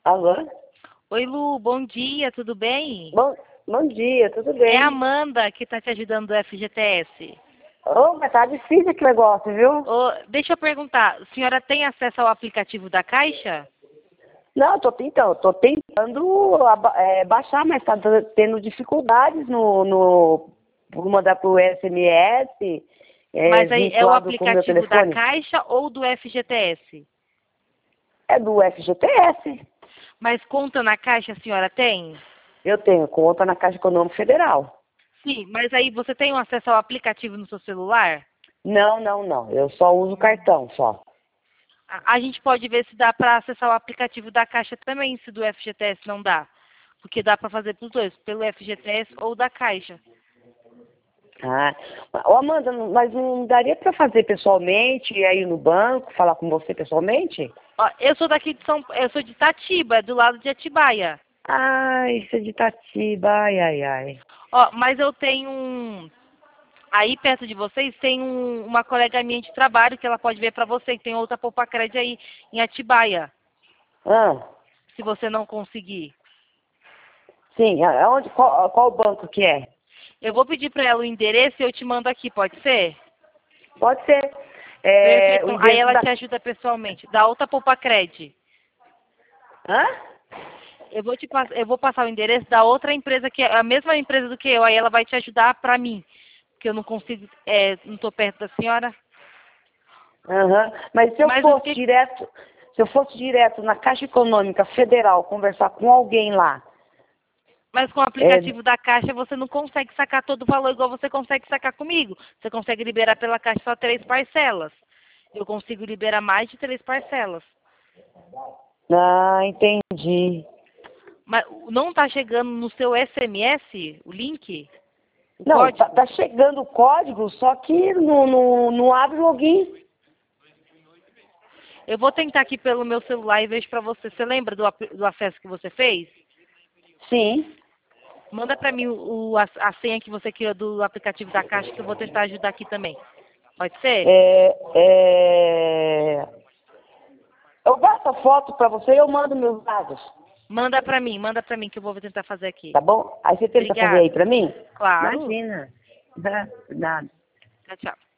Alô? Oi, Lu, bom dia, tudo bem? Bom dia, tudo É bem? a Amanda que está te ajudando do FGTS. Ô, mas tá difícil esse negócio, viu? Deixa eu perguntar, a senhora tem acesso ao aplicativo da Caixa? Não, tô tentando baixar, mas tá tendo dificuldades por mandar pro SMS, Mas aí é o vinculado com o meu aplicativo da telefone. Caixa ou do FGTS? É do FGTS. Mas conta na Caixa a senhora tem? Eu tenho conta na Caixa Econômica Federal. Sim, mas aí você tem um acesso ao aplicativo no seu celular? Não. Eu só uso cartão, só. A gente pode ver se dá para acessar o aplicativo da Caixa também, se do FGTS não dá. Porque dá para fazer para os dois, pelo FGTS ou da Caixa. Ah, ô Amanda, mas não daria para fazer pessoalmente, ir aí no banco, falar com você pessoalmente? Ó, eu sou daqui de eu sou de Itatiba, é do lado de Atibaia. Ah, isso é de Itatiba, ai. Ó, mas eu tenho aí perto de vocês tem uma colega minha de trabalho que ela pode ver para você, que tem outra Poupa Crédito aí em Atibaia, Ah, se você não conseguir. sim, aonde, qual banco que é? Eu vou pedir para ela o endereço e eu te mando aqui, pode ser? Pode ser. Perfeito. O Então, aí endereço ela da... te ajuda pessoalmente. Da outra Poupa Crédito. Hã? Eu vou passar o endereço da outra empresa que é a mesma empresa do que eu. Aí ela vai te ajudar para mim, porque eu não consigo, não estou perto da senhora. Aham. Mas Mas o que se eu fosse direto na Caixa Econômica Federal conversar com alguém lá, Mas com o é, aplicativo da Caixa você não consegue sacar todo o valor igual você consegue sacar comigo. Você consegue liberar pela Caixa só 3 parcelas. Eu consigo liberar mais de 3 parcelas. entendi. Mas não está chegando no seu SMS o link? O Não, código? tá chegando o código, só que não abre o login. Eu vou tentar aqui pelo meu celular e vejo para você. Você lembra do acesso que você fez? Sim. Manda para mim a senha que você criou do aplicativo da Caixa que eu vou tentar ajudar aqui também. Pode ser? É, é, eu bato a foto para você e eu mando meus dados, Manda para mim que eu vou tentar fazer aqui. tá bom? Aí você tenta fazer aí Obrigada. para mim? Claro. Imagina. Nada. Tchau, tchau.